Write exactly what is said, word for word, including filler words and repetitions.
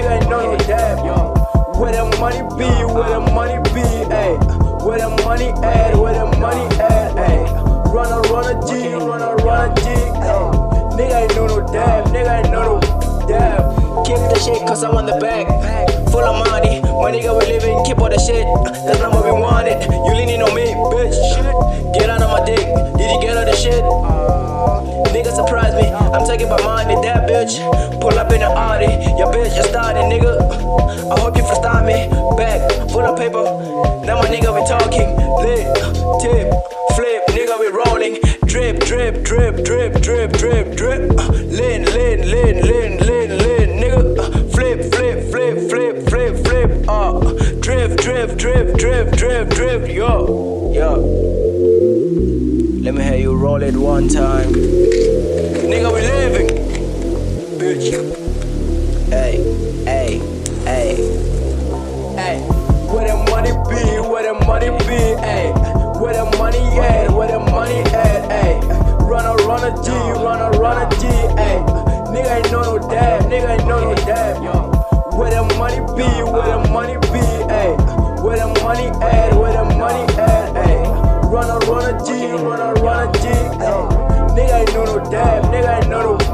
nigga ain't know no dab, yo. Where the money be, where the money be, ayy. Where the money at, where the money at, ayy. Run a, run a G, run a, run a G, ayy. Nigga ain't know no dab, nigga ain't know no dab. Keep the shit cause I'm on the back, full of money. My nigga we living, keep all the shit. That's not what we wanted. You leaning on me, bitch. Get out of my dick, did you get all the shit? Nigga surprise me, I'm taking my money, that bitch. Pull up in the Audi, your bitch just started, nigga. I hope you freestyle me, back, full of paper. Now my nigga we talking, lit, tip, flip, nigga we rolling. Drip, drip, drip, drip, drip, drip, drip. Uh, lean, lean, lean, lean, lean, lean, nigga. Uh, flip, flip, flip, flip, flip, flip. Uh, drip, drip, drip, drip, drip, drip. Yo, yo. Let me hear you roll it one time. Nigga, we living, bitch. Hey, hey, hey, hey. Where the money be? Where the money be? Hey, where the money at? Where the money at? Hey, run a, run a G, run a, run a G. Hey, nigga ain't know no dab, nigga ain't know no dab, yo. Where the money be? Where the money be? Hey, where the money at? Where the money at? Hey, run a, run a G, run a, run a G. Ay, nigga ain't know no dab, nigga ain't know no